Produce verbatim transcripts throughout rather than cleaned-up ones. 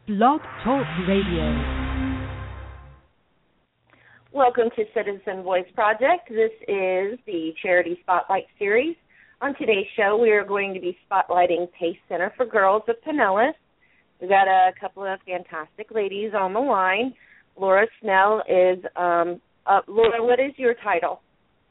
Blog Talk Radio. Welcome to Citizen Voice Project. This is the Charity Spotlight Series. On today's show, we are going to be spotlighting PACE Center for Girls of Pinellas. We've got a couple of fantastic ladies on the line. Laura Snell is, um, uh, Laura, what is your title?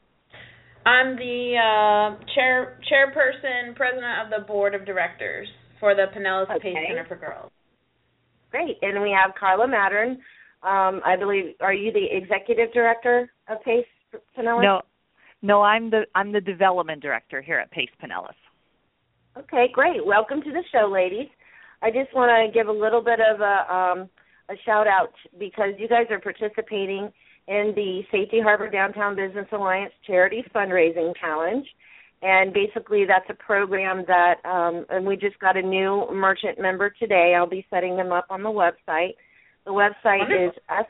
I'm the uh, chair chairperson, president of the board of directors for the Pinellas Okay. PACE Center for Girls. Great. And we have Carla Mattern. Um, I believe, are you the executive director of PACE Pinellas? No, no, I'm the I'm the development director here at PACE Pinellas. Okay, great. Welcome to the show, ladies. I just want to give a little bit of a, um, a shout-out because you guys are participating in the Safety Harbor Downtown Business Alliance Charity Fundraising Challenge. And basically that's a program that, um, and we just got a new merchant member today. I'll be setting them up on the website. The website Wonderful. is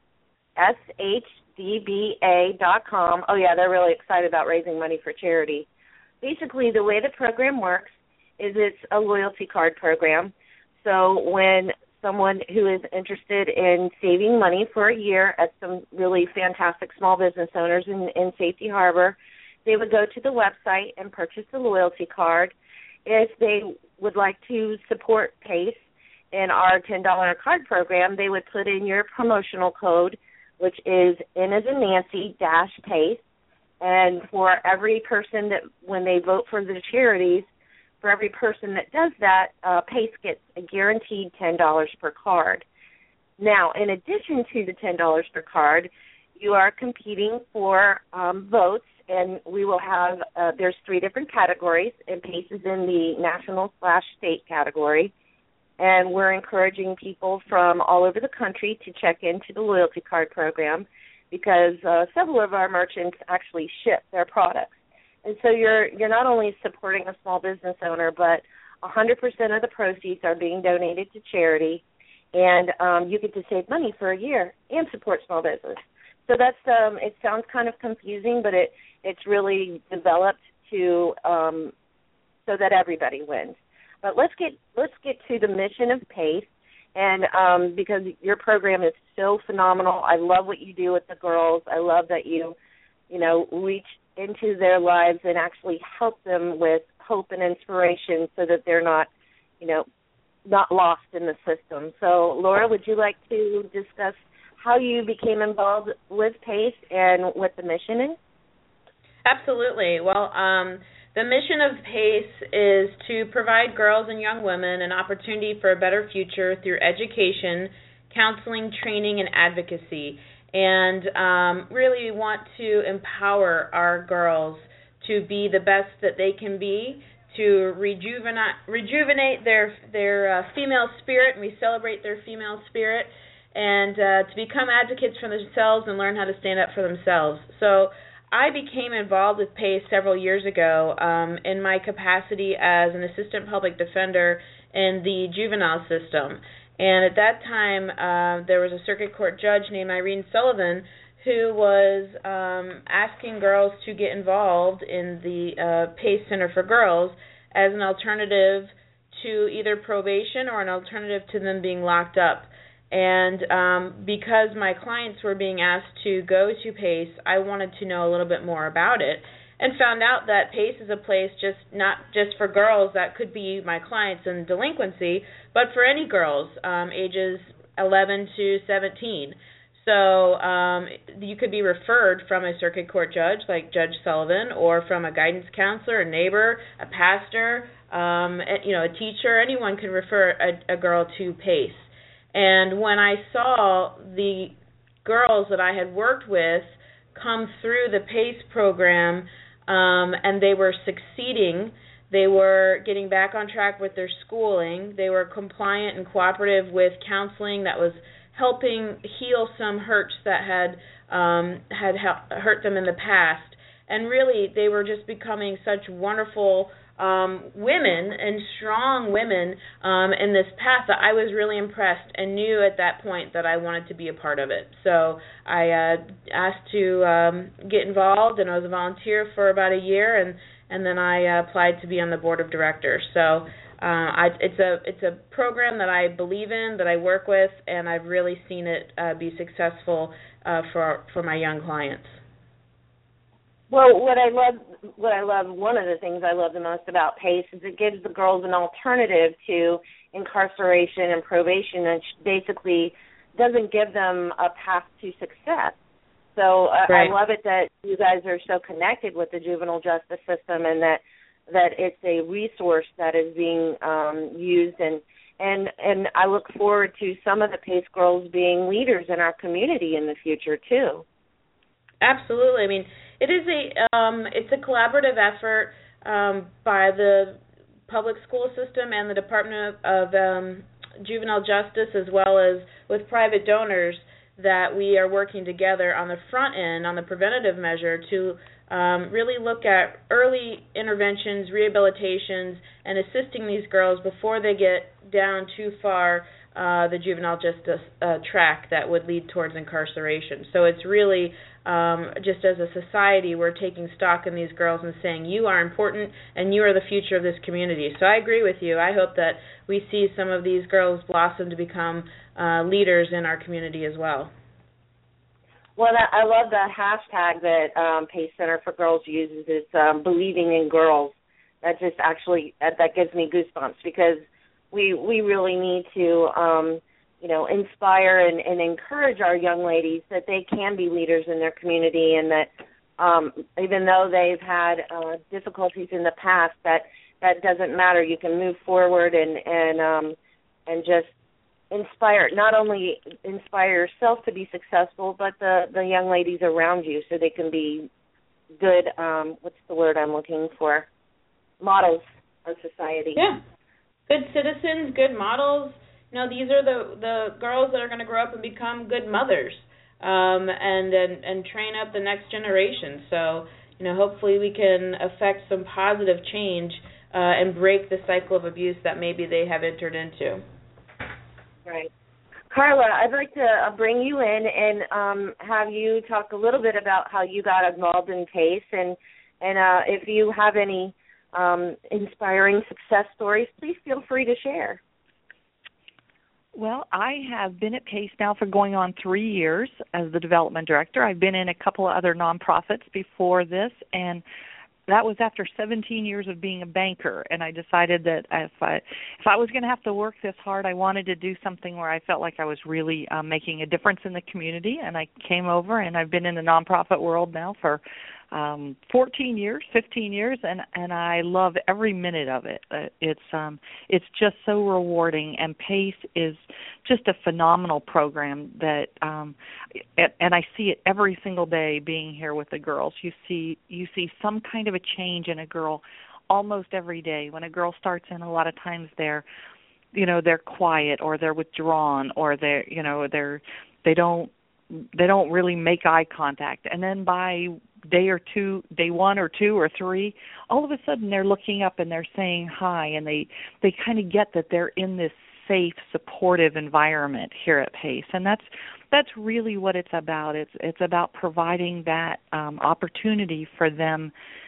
s h d b a dot com. Oh, yeah, they're really excited about raising money for charity. Basically, the way the program works is it's a loyalty card program. So when someone who is interested in saving money for a year at some really fantastic small business owners in, in Safety Harbor, they would go to the website and purchase the loyalty card. If they would like to support PACE in our ten dollars card program, they would put in your promotional code, which is N as in Nancy dash PACE. And for every person that, when they vote for the charities, for every person that does that, uh, PACE gets a guaranteed ten dollars per card. Now, in addition to the ten dollars per card, you are competing for um, votes, and we will have, uh, there's three different categories, and PACE is in the national slash state category. And we're encouraging people from all over the country to check into the loyalty card program because uh, several of our merchants actually ship their products. And so you're you're not only supporting a small business owner, but one hundred percent of the proceeds are being donated to charity, and um, you get to save money for a year and support small business. So that's um, it sounds kind of confusing, but it it's really developed to um, so that everybody wins. But let's get let's get to the mission of PACE, and um, because your program is so phenomenal, I love what you do with the girls. I love that you, you know, reach into their lives and actually help them with hope and inspiration, so that they're not, you know, not lost in the system. So, Laura, would you like to discuss how you became involved with PACE and what the mission is? Absolutely. Well, um, the mission of PACE is to provide girls and young women an opportunity for a better future through education, counseling, training, and advocacy. And um, really want to empower our girls to be the best that they can be, to rejuvenate, rejuvenate their, their uh, female spirit, and we celebrate their female spirit, and uh, to become advocates for themselves and learn how to stand up for themselves. So I became involved with PACE several years ago um, in my capacity as an assistant public defender in the juvenile system. And at that time, uh, there was a circuit court judge named Irene Sullivan who was um, asking girls to get involved in the uh, PACE Center for Girls as an alternative to either probation or an alternative to them being locked up. And um, because my clients were being asked to go to PACE, I wanted to know a little bit more about it, and found out that PACE is a place just not just for girls that could be my clients in delinquency, but for any girls um, ages eleven to seventeen. So um, you could be referred from a circuit court judge like Judge Sullivan, or from a guidance counselor, a neighbor, a pastor, um, you know, a teacher. Anyone can refer a, a girl to PACE. And when I saw the girls that I had worked with come through the PACE program, um, and they were succeeding, they were getting back on track with their schooling, they were compliant and cooperative with counseling that was helping heal some hurts that had um, had hurt them in the past, and really they were just becoming such wonderful Um, women and strong women um, in this path that I was really impressed and knew at that point that I wanted to be a part of it. So I uh, asked to um, get involved, and I was a volunteer for about a year, and, and then I uh, applied to be on the board of directors. So uh, I, it's a it's a program that I believe in, that I work with, and I've really seen it uh, be successful uh, for for my young clients. Well, what I love, what I love, one of the things I love the most about PACE is it gives the girls an alternative to incarceration and probation, and basically doesn't give them a path to success. So uh, right. I love it that you guys are so connected with the juvenile justice system, and that that it's a resource that is being um, used, and and and I look forward to some of the PACE girls being leaders in our community in the future too. Absolutely. I mean, it is a um, it's a collaborative effort um, by the public school system and the Department of, of um, Juvenile Justice, as well as with private donors, that we are working together on the front end, on the preventative measure, to um, really look at early interventions, rehabilitations, and assisting these girls before they get down too far uh, the juvenile justice uh, track that would lead towards incarceration. So it's really um, just as a society, we're taking stock in these girls and saying, you are important and you are the future of this community. So I agree with you. I hope that we see some of these girls blossom to become uh, leaders in our community as well. Well, I love the hashtag that um, PACE Center for Girls uses. It's um, believing in girls. That just actually, that, that gives me goosebumps, because we we really need to, um, you know, inspire and, and encourage our young ladies that they can be leaders in their community, and that um, even though they've had uh, difficulties in the past, that that doesn't matter. You can move forward and and um, and just inspire, not only inspire yourself to be successful, but the, the young ladies around you, so they can be good, um, what's the word I'm looking for, models of society. Yeah, good citizens, good models. You know, these are the, the girls that are going to grow up and become good mothers, um, and, and, and train up the next generation. So, you know, hopefully we can affect some positive change uh, and break the cycle of abuse that maybe they have entered into. Right. Carla, I'd like to uh, bring you in and um, have you talk a little bit about how you got involved in PACE, and, and uh, if you have any um, inspiring success stories, please feel free to share. Well, I have been at PACE now for going on three years as the development director. I've been in a couple of other nonprofits before this, and that was after seventeen years of being a banker, and I decided that if I if I was going to have to work this hard, I wanted to do something where I felt like I was really um, making a difference in the community, and I came over, and I've been in the nonprofit world now for um, fourteen years, fifteen years, and, and I love every minute of it. Uh, it's um, it's just so rewarding, and PACE is just a phenomenal program that, um, and, and I see it every single day being here with the girls. You see, you see some kind of a change in a girl almost every day. When a girl starts in, a lot of times they're, you know, they're quiet, or they're withdrawn, or they're, you know, they're, they don't, they don't really make eye contact. And then by day or two, day one or two or three, all of a sudden they're looking up and they're saying hi, and they, they kind of get that they're in this safe, supportive environment here at PACE. And that's that's really what it's about. It's it's about providing that um, opportunity for them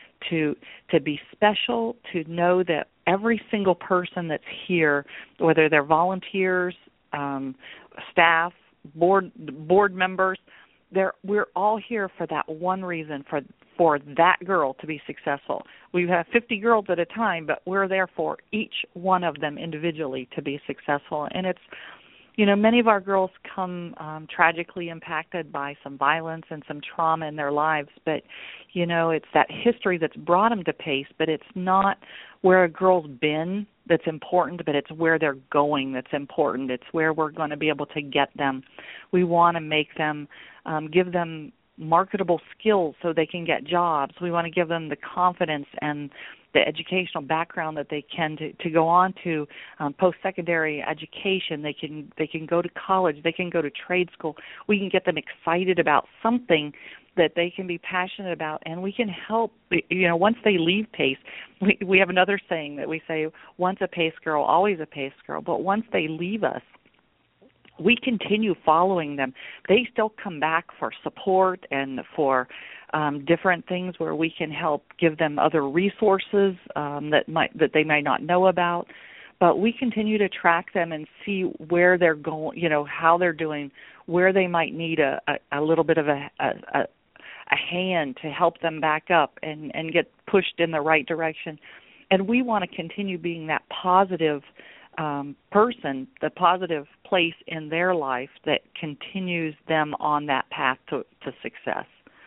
to to be special, to know that every single person that's here, whether they're volunteers, um, staff, board board members, they're we're all here for that one reason, for for that girl to be successful. We have fifty girls at a time, but we're there for each one of them individually to be successful. And it's, you know, many of our girls come um, tragically impacted by some violence and some trauma in their lives, but, you know, it's that history that's brought them to PACE, but it's not where a girl's been that's important, but it's where they're going that's important. It's where we're going to be able to get them. We want to make them, um, give them marketable skills so they can get jobs. We want to give them the confidence and the educational background that they can to, to go on to um, post-secondary education. They can they can go to college. They can go to trade school. We can get them excited about something that they can be passionate about, and we can help. You know, once they leave PACE, we, we have another saying that we say, once a PACE girl, always a PACE girl. But once they leave us, we continue following them. They still come back for support and for um, different things where we can help give them other resources um, that might that they might not know about. but we continue to track them and see where they're going, you know, how they're doing, where they might need a, a, a little bit of a, a, a hand to help them back up and, and get pushed in the right direction. And we want to continue being that positive um, person, the positive place in their life that continues them on that path to, to success.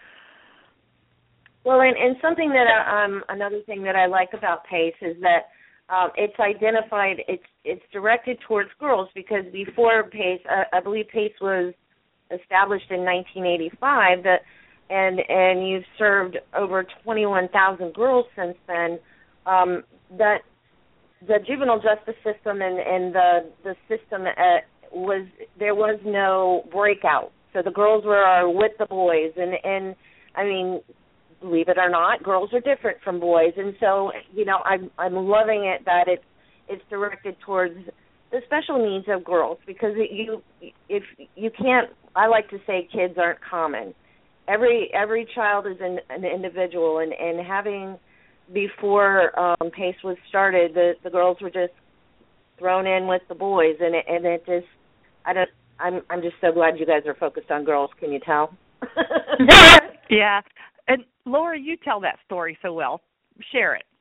Well, and, and something that I, um, another thing that I like about PACE is that um, it's identified, it's it's directed towards girls, because before PACE, uh, I believe PACE was established in nineteen eighty-five, that, and and you've served over twenty-one thousand girls since then. Um, that the juvenile justice system and, and the the system uh, was there was no breakout. So the girls were with the boys, and and I mean, believe it or not, girls are different from boys, and so you know I'm I'm loving it that it's it's directed towards the special needs of girls, because it, you if you can't, I like to say kids aren't common. Every every child is an, an individual, and, and having before um, PACE was started, the, the girls were just thrown in with the boys, and it, and it just I don't I'm I'm just so glad you guys are focused on girls. Can you tell? Yeah. And Laura, you tell that story so well. Share it.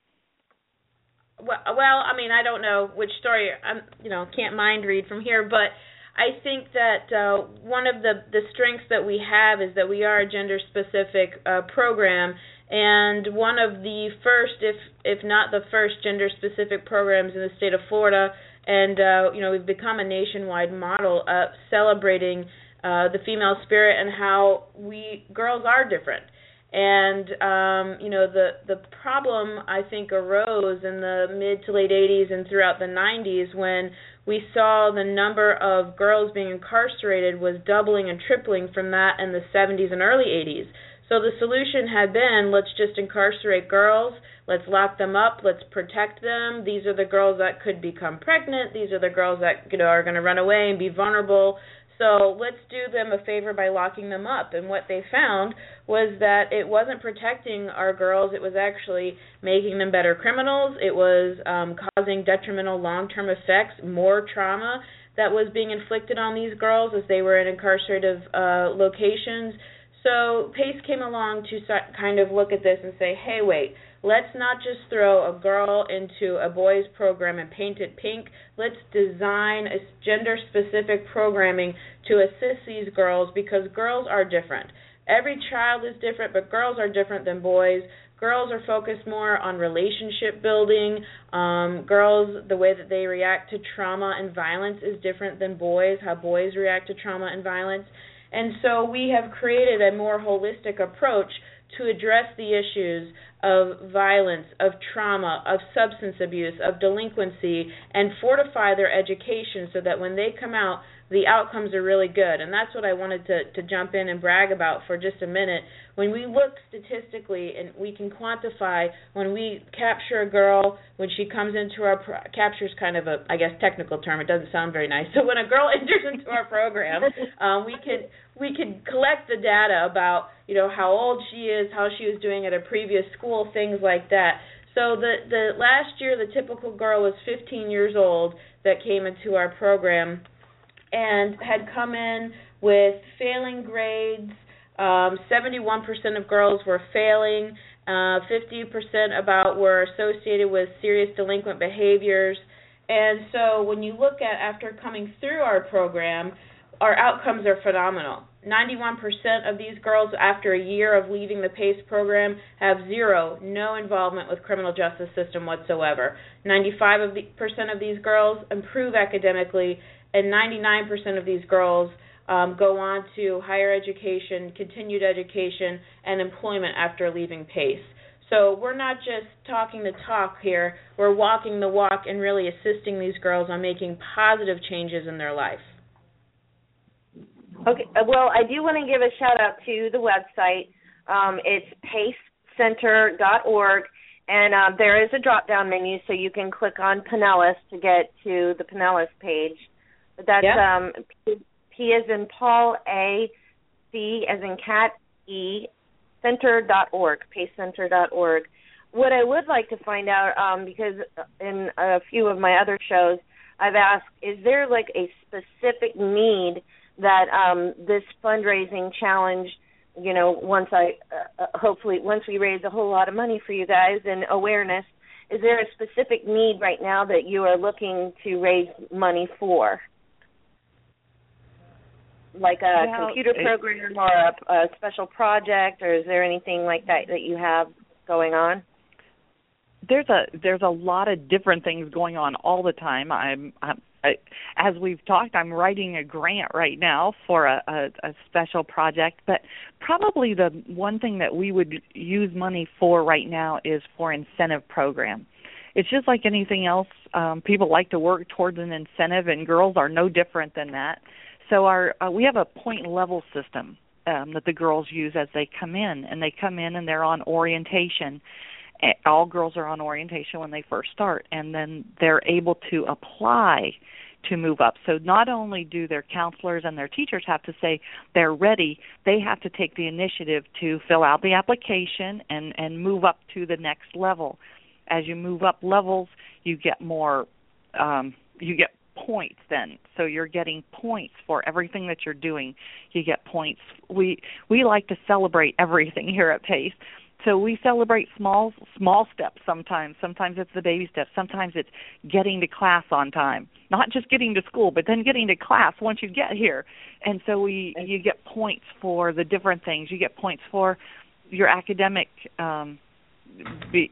Well, well, I mean, I don't know which story. I'm, you know, can't mind read from here, but I think that uh, one of the, the strengths that we have is that we are a gender-specific uh, program, and one of the first, if if not the first, gender-specific programs in the state of Florida. And uh, you know, we've become a nationwide model of celebrating uh, the female spirit and how we girls are different. And, um, you know, the, the problem, I think, arose in the mid to late eighties and throughout the nineties when we saw the number of girls being incarcerated was doubling and tripling from that in the seventies and early eighties. So the solution had been, let's just incarcerate girls, let's lock them up, let's protect them. These are the girls that could become pregnant. These are the girls that, you know, are going to run away and be vulnerable. So let's do them a favor by locking them up. And what they found was that it wasn't protecting our girls. It was actually making them better criminals. It was um, causing detrimental long-term effects, more trauma that was being inflicted on these girls as they were in incarcerative uh, locations. So PACE came along to kind of look at this and say, hey, wait, let's not just throw a girl into a boys program and paint it pink. Let's design a gender-specific programming to assist these girls, because girls are different. Every child is different, but girls are different than boys. Girls are focused more on relationship building. Um, girls, the way that they react to trauma and violence is different than boys, how boys react to trauma and violence. And so we have created a more holistic approach to address the issues of violence, of trauma, of substance abuse, of delinquency, and fortify their education so that when they come out, the outcomes are really good. And that's what I wanted to, to jump in and brag about for just a minute. When we look statistically and we can quantify, when we capture a girl, when she comes into our, pro- capture's kind of a, I guess, technical term. It doesn't sound very nice. So when a girl enters into our program, um, we can we can collect the data about, you know, how old she is, how she was doing at a previous school, things like that. So the, the last year, the typical girl was fifteen years old that came into our program and had come in with failing grades. Um, seventy-one percent of girls were failing. Uh, fifty percent about were associated with serious delinquent behaviors. And so when you look at, after coming through our program, our outcomes are phenomenal. ninety-one percent of these girls, after a year of leaving the PACE program, have zero, no involvement with criminal justice system whatsoever. ninety-five percent of these girls improve academically, and ninety-nine percent of these girls um, go on to higher education, continued education, and employment after leaving PACE. So we're not just talking the talk here, we're walking the walk and really assisting these girls on making positive changes in their life. Okay, well, I do want to give a shout-out to the website. Um, it's pace center dot org, and uh, there is a drop-down menu, so you can click on Pinellas to get to the Pinellas page. But that's yeah. um, P, P as in Paul, A, C as in cat, E, center dot org, pace center dot org. what I would like to find out, um, because in a few of my other shows, I've asked, is there like a specific need that um, this fundraising challenge, you know, once I, uh, hopefully, once we raise a whole lot of money for you guys and awareness, is there a specific need right now that you are looking to raise money for? Like a well, computer program or a, a special project, or is there anything like that that you have going on? There's a there's a lot of different things going on all the time. I'm, I'm I, as we've talked, I'm writing a grant right now for a, a, a special project, but probably the one thing that we would use money for right now is for incentive program. It's just like anything else. Um, people like to work towards an incentive, and girls are no different than that. So our uh, we have a point level system um, that the girls use as they come in, and they come in and they're on orientation. All girls are on orientation when they first start, and then they're able to apply to move up. So not only do their counselors and their teachers have to say they're ready, they have to take the initiative to fill out the application and, and move up to the next level. As you move up levels, you get more, um, you get points then. So you're getting points for everything that you're doing. You get points. We we like to celebrate everything here at PACE. So we celebrate small small steps sometimes. Sometimes it's the baby steps. Sometimes it's getting to class on time. Not just getting to school, but then getting to class once you get here. And so we you get points for the different things. You get points for your academic um, be,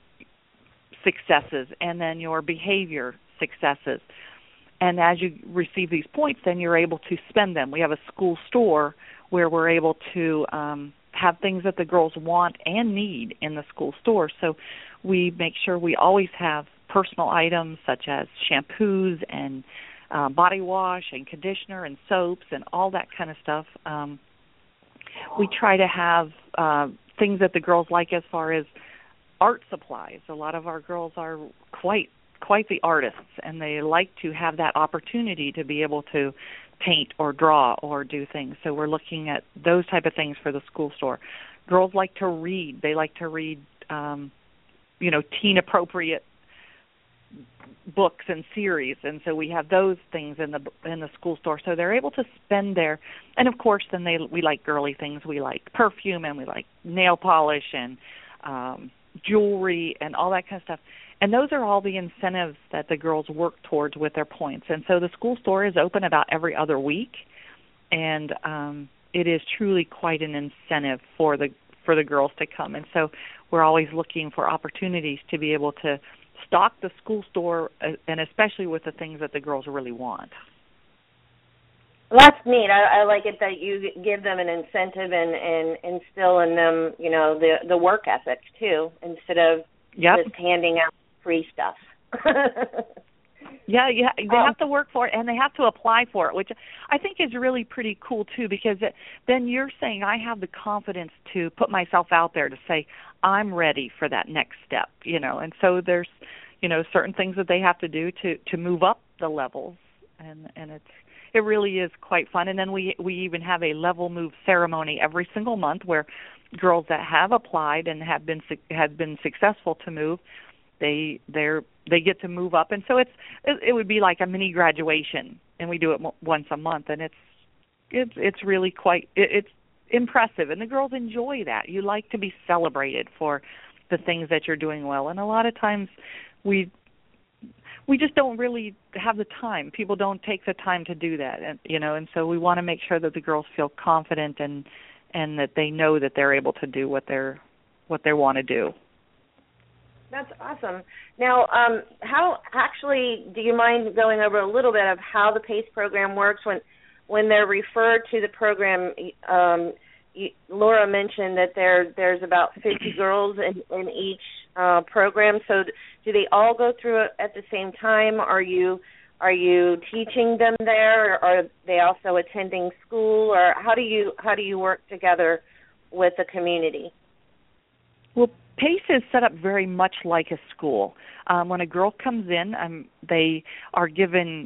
successes and then your behavior successes. And as you receive these points, then you're able to spend them. We have a school store where we're able to um, have things that the girls want and need in the school store. So we make sure we always have personal items such as shampoos and uh, body wash and conditioner and soaps and all that kind of stuff. Um, we try to have uh, things that the girls like as far as art supplies. A lot of our girls are quite quite the artists, and they like to have that opportunity to be able to paint or draw or do things. So we're looking at those type of things for the school store. Girls like to read. They like to read, um, you know, teen-appropriate books and series, and so we have those things in the in the school store. So they're able to spend their, and of course, then they we like girly things. We like perfume and we like nail polish and um, jewelry and all that kind of stuff. And those are all the incentives that the girls work towards with their points. And so the school store is open about every other week, and um, it is truly quite an incentive for the for the girls to come. And so we're always looking for opportunities to be able to stock the school store, uh, and especially with the things that the girls really want. Well, that's neat. I, I like it that you give them an incentive and, and instill in them, you know, the the work ethic too, instead of yep. just handing out free stuff. yeah, yeah, they um, have to work for it, and they have to apply for it, which I think is really pretty cool too, because it, then you're saying I have the confidence to put myself out there to say I'm ready for that next step, you know. And so there's, you know, certain things that they have to do to to move up the levels, and and it's it really is quite fun. And then we we even have a level move ceremony every single month where girls that have applied and have been have been successful to move, they they're they get to move up. And so it's it, it would be like a mini graduation, and we do it mo- once a month, and it's it's it's really quite it, it's impressive, and the girls enjoy that. You like to be celebrated for the things that you're doing well, and a lot of times we we just don't really have the time. People don't take the time to do that, and you know, and so we want to make sure that the girls feel confident and and that they know that they're able to do what they're what they want to do. That's awesome. Now, um, how actually do you mind going over a little bit of how the PACE program works when when they're referred to the program? Um, you, Laura mentioned that there there's about fifty girls in, in each uh, program. So do they all go through it at the same time? Are you are you teaching them there, or are they also attending school, or how do you how do you work together with the community? Well, PACE is set up very much like a school. Um, when a girl comes in, um, they are given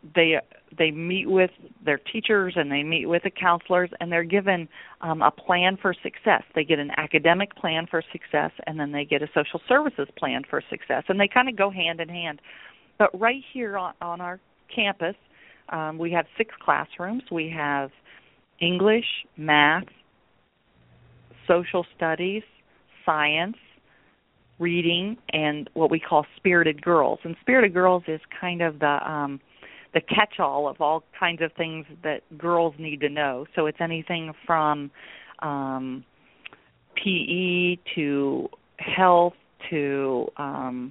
they they meet with their teachers and they meet with the counselors, and they're given um, a plan for success. They get an academic plan for success, and then they get a social services plan for success, and they kind of go hand in hand. But right here on, on our campus, um, we have six classrooms. We have English, math, social studies, science, reading, and what we call Spirited Girls. And Spirited Girls is kind of the um, the catch-all of all kinds of things that girls need to know. So it's anything from um, P E to health to um,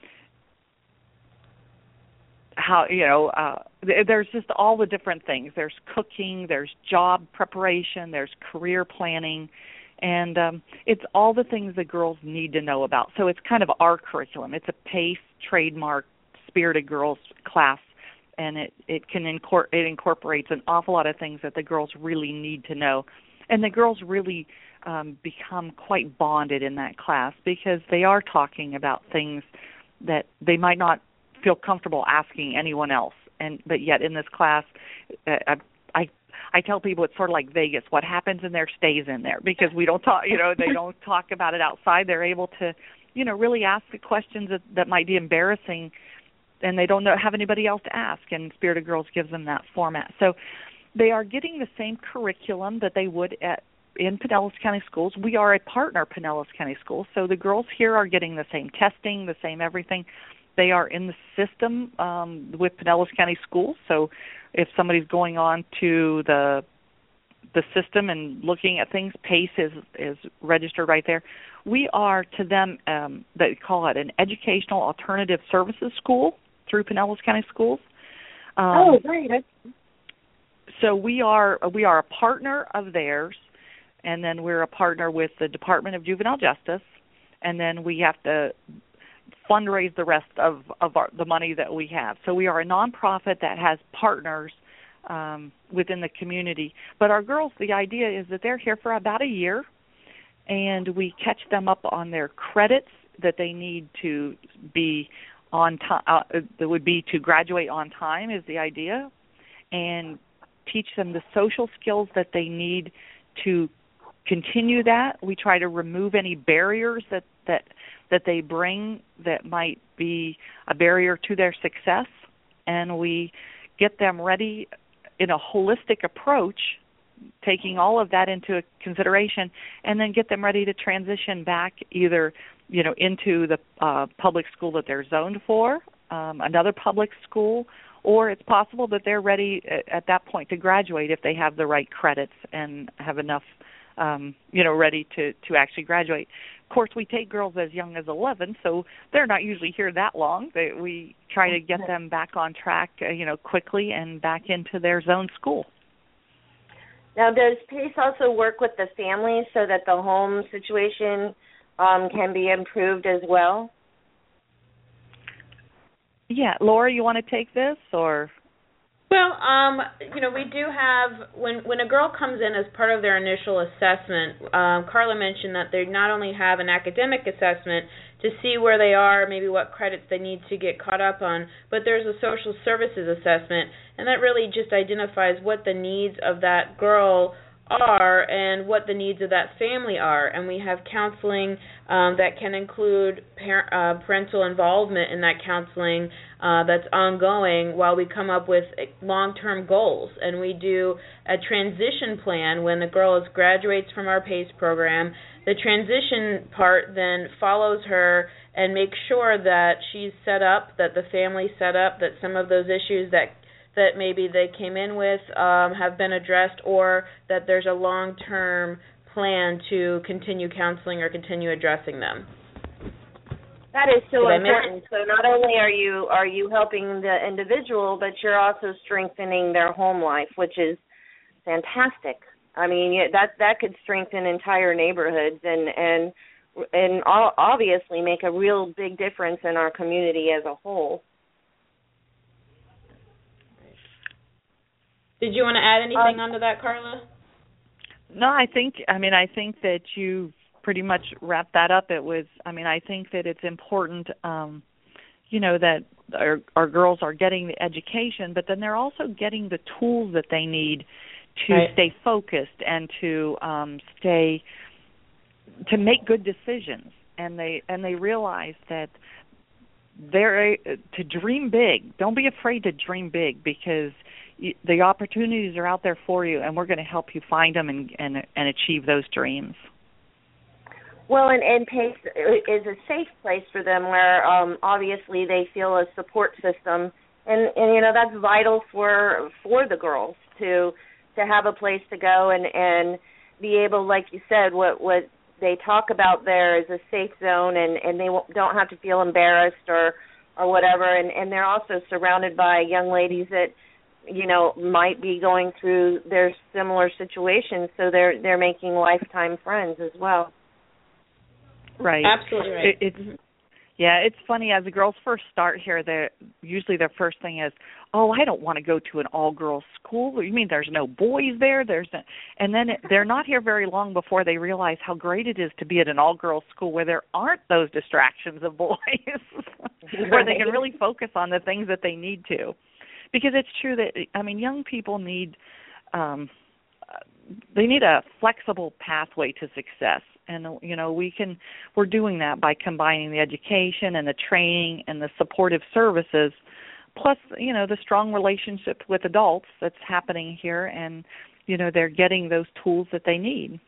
how, you know, uh, there's just all the different things. There's cooking, there's job preparation, there's career planning, and um, it's all the things that girls need to know about. So it's kind of our curriculum. It's a PACE trademark Spirited Girls class, and it, it can incor- it incorporates an awful lot of things that the girls really need to know. And the girls really um, become quite bonded in that class because they are talking about things that they might not feel comfortable asking anyone else. And but yet in this class, uh, I, I I tell people it's sort of like Vegas. What happens in there stays in there because we don't talk. You know, they don't talk about it outside. They're able to, you know, really ask the questions that, that might be embarrassing, and they don't know have anybody else to ask. And Spirited Girls gives them that format. So they are getting the same curriculum that they would at in Pinellas County Schools. We are a partner Pinellas County Schools, so the girls here are getting the same testing, the same everything. They are in the system um, with Pinellas County Schools, so if somebody's going on to the the system and looking at things, PACE is, is registered right there. We are, to them, um, they call it an Educational Alternative Services School through Pinellas County Schools. Um, oh, great. So we are we are a partner of theirs, and then we're a partner with the Department of Juvenile Justice, and then we have to fundraise the rest of, of our, the money that we have. So we are a nonprofit that has partners um, within the community. But our girls, the idea is that they're here for about a year, and we catch them up on their credits that they need to be on time. Uh, that would be to graduate on time is the idea, and teach them the social skills that they need to continue that. We try to remove any barriers that, that that they bring that might be a barrier to their success, and we get them ready in a holistic approach, taking all of that into consideration, and then get them ready to transition back either, you know, into the uh, public school that they're zoned for, um, another public school, or it's possible that they're ready at that point to graduate if they have the right credits and have enough, um, you know, ready to, to actually graduate. Of course, we take girls as young as eleven, so they're not usually here that long. They, we try to get them back on track, uh, you know, quickly and back into their zone school. Now, does PACE also work with the families so that the home situation um, can be improved as well? Yeah, Laura, you want to take this, or? Well, um, you know, we do have, when when a girl comes in as part of their initial assessment, um, Carla mentioned that they not only have an academic assessment to see where they are, maybe what credits they need to get caught up on, but there's a social services assessment, and that really just identifies what the needs of that girl are and what the needs of that family are. And we have counseling um, that can include par- uh, parental involvement in that counseling uh, that's ongoing while we come up with long-term goals. And we do a transition plan when the girl is graduates from our PACE program. The transition part then follows her and makes sure that she's set up, that the family's set up, that some of those issues that that maybe they came in with um, have been addressed, or that there's a long-term plan to continue counseling or continue addressing them. That is so Did important. So not only are you are you helping the individual, but you're also strengthening their home life, which is fantastic. I mean, yeah, that that could strengthen entire neighborhoods and and and obviously make a real big difference in our community as a whole. Did you want to add anything um, onto that, Carla? No, I think, I mean, I think that you pretty much wrapped that up. It was, I mean, I think that it's important, um, you know, that our, our girls are getting the education, but then they're also getting the tools that they need to right. stay focused and to um, stay to make good decisions. And they and they realize that they're to dream big. Don't be afraid to dream big, because you, the opportunities are out there for you, and we're going to help you find them and and, and achieve those dreams. Well, and, and PACE is a safe place for them, where um, obviously they feel a support system, and, and you know that's vital for for the girls to to have a place to go and, and be able, like you said, what what they talk about there is a safe zone, and, and they don't have to feel embarrassed or or whatever, and, and they're also surrounded by young ladies that you know might be going through their similar situations, so they're they're making lifetime friends as well. Right. Absolutely right. It, it's yeah, it's funny, as the girls first start here, they usually their first thing is, "Oh, I don't want to go to an all-girls school." You mean there's no boys there? There's no, and then it, they're not here very long before they realize how great it is to be at an all-girls school where there aren't those distractions of boys, where they can really focus on the things that they need to. Because it's true that, I mean, young people need um, they need a flexible pathway to success. And, you know, we can, we're doing that by combining the education and the training and the supportive services, plus, you know, the strong relationship with adults that's happening here, and, you know, they're getting those tools that they need.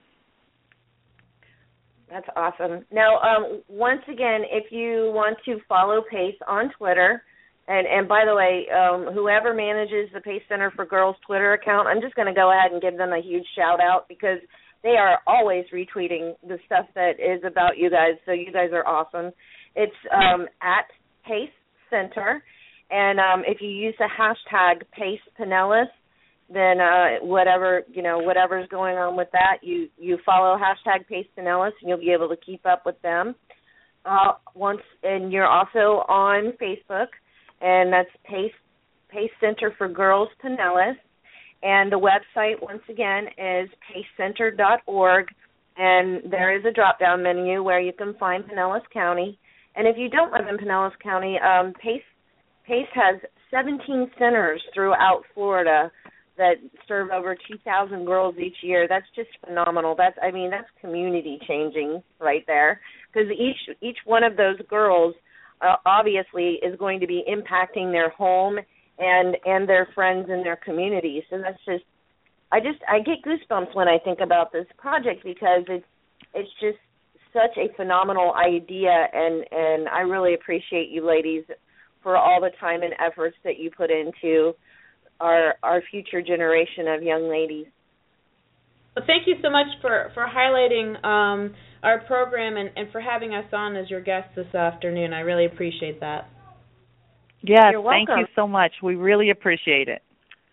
That's awesome. Now, um, once again, if you want to follow PACE on Twitter, and, and by the way, um, whoever manages the PACE Center for Girls Twitter account, I'm just going to go ahead and give them a huge shout-out, because they are always retweeting the stuff that is about you guys, so you guys are awesome. It's um, at PACE Center, and um, if you use the hashtag PACE Pinellas, then uh, whatever you know, whatever's going on with that, you you follow hashtag PACE Pinellas, and you'll be able to keep up with them. Uh, once, and you're also on Facebook, and that's PACE PACE Center for Girls Pinellas. And the website, once again, is pace center dot org, and there is a drop-down menu where you can find Pinellas County. And if you don't live in Pinellas County, um, PACE, PACE has seventeen centers throughout Florida that serve over two thousand girls each year. That's just phenomenal. That's, I mean, that's community-changing right there, because each, each one of those girls uh, obviously is going to be impacting their home and and their friends in their community. So that's just, I just, I get goosebumps when I think about this project, because it's it's just such a phenomenal idea, and, and I really appreciate you ladies for all the time and efforts that you put into our our future generation of young ladies. Well, thank you so much for, for highlighting um, our program and, and for having us on as your guest this afternoon. I really appreciate that. Yes, thank you so much. We really appreciate it.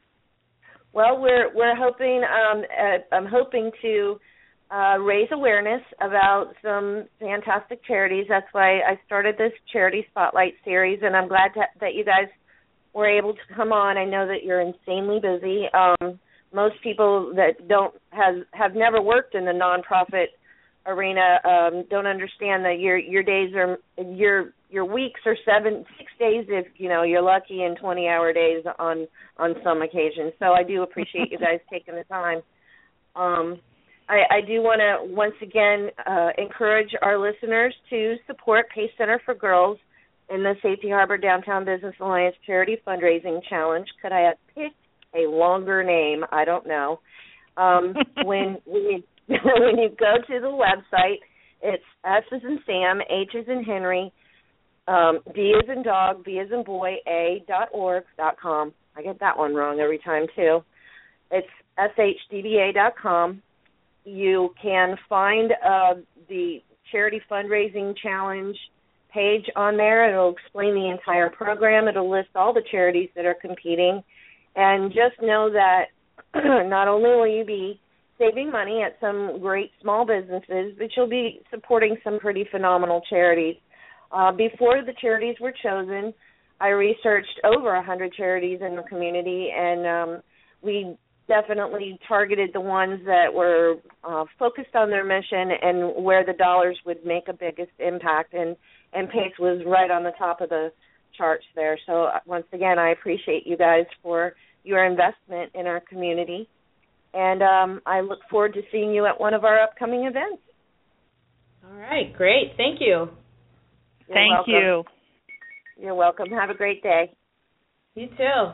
Well, we're we're hoping um, uh, I'm hoping to uh, raise awareness about some fantastic charities. That's why I started this Charity Spotlight series, and I'm glad to, that you guys were able to come on. I know that you're insanely busy. Um, most people that don't have have never worked in the nonprofit arena um, don't understand that your your days are your your weeks are seven six days if you know you're lucky, and twenty hour days on on some occasions. So I do appreciate you guys taking the time. Um, I, I do want to once again uh, encourage our listeners to support PACE Center for Girls in the Safety Harbor Downtown Business Alliance Charity Fundraising Challenge. Could I have picked a longer name? I don't know. Um, when when you when you go to the website, it's S as in Sam, H as in Henry, um, D as in dog, B as in boy, A dot org dot com. I get that one wrong every time too. It's S H D B A dot com. You can find uh, the Charity Fundraising Challenge page on there. It'll explain the entire program. It'll list all the charities that are competing. And just know that not only will you be saving money at some great small businesses, but you'll be supporting some pretty phenomenal charities. Uh, before the charities were chosen, I researched over one hundred charities in the community, and um, we definitely targeted the ones that were uh, focused on their mission and where the dollars would make a biggest impact, and, and PACE was right on the top of the charts there. So uh, once again, I appreciate you guys for your investment in our community. And um, I look forward to seeing you at one of our upcoming events. All right, great. Thank you. You're Thank welcome. you. You're welcome. Have a great day. You too.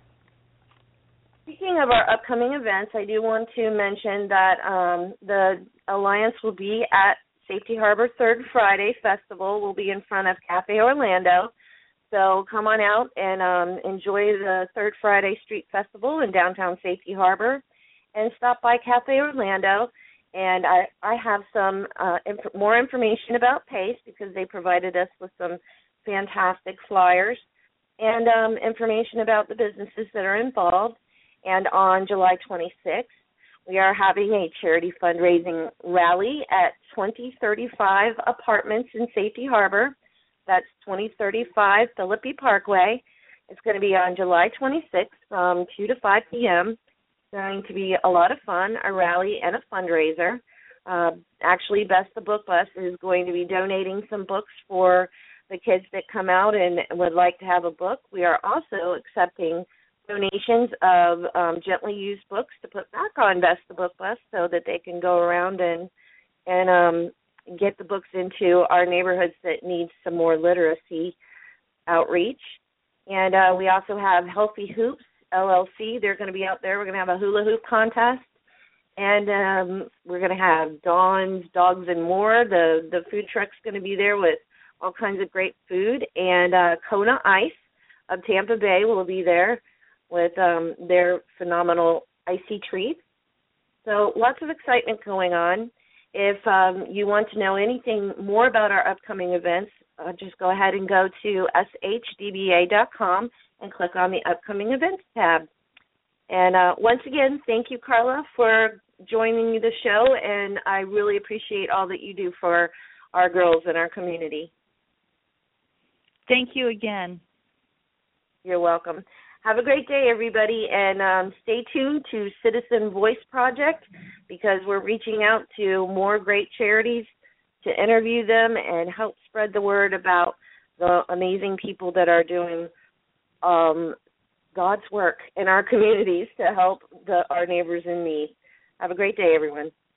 Speaking of our upcoming events, I do want to mention that um, the Alliance will be at Safety Harbor Third Friday Festival. We'll be in front of Cafe Orlando. So come on out and um, enjoy the Third Friday Street Festival in downtown Safety Harbor, and stop by Cafe Orlando. And I, I have some uh, inf- more information about PACE, because they provided us with some fantastic flyers, and um, information about the businesses that are involved. And on July twenty-sixth, we are having a charity fundraising rally at twenty thirty-five Apartments in Safety Harbor. That's twenty thirty-five Philippi Parkway. It's going to be on July twenty-sixth from two to five p.m. It's going to be a lot of fun, a rally and a fundraiser. Uh, actually, Best the Book Bus is going to be donating some books for the kids that come out and would like to have a book. We are also accepting donations of um, gently used books to put back on Best the Book Bus, so that they can go around and and um, get the books into our neighborhoods that need some more literacy outreach. And uh, we also have Healthy Hoops, L L C. They're going to be out there. We're going to have a hula hoop contest. And um, we're going to have Dawn's Dogs and More. The, the food truck's going to be there with all kinds of great food. And uh, Kona Ice of Tampa Bay will be there with um, their phenomenal icy treats. So lots of excitement going on. If um, you want to know anything more about our upcoming events, uh, just go ahead and go to S H D B A dot com and click on the upcoming events tab. And uh, once again, thank you, Carla, for joining the show, and I really appreciate all that you do for our girls in our community. Thank you again. You're welcome. Have a great day, everybody, and um, stay tuned to Citizen Voice Project, because we're reaching out to more great charities to interview them and help spread the word about the amazing people that are doing um, God's work in our communities to help the, our neighbors in need. Have a great day, everyone.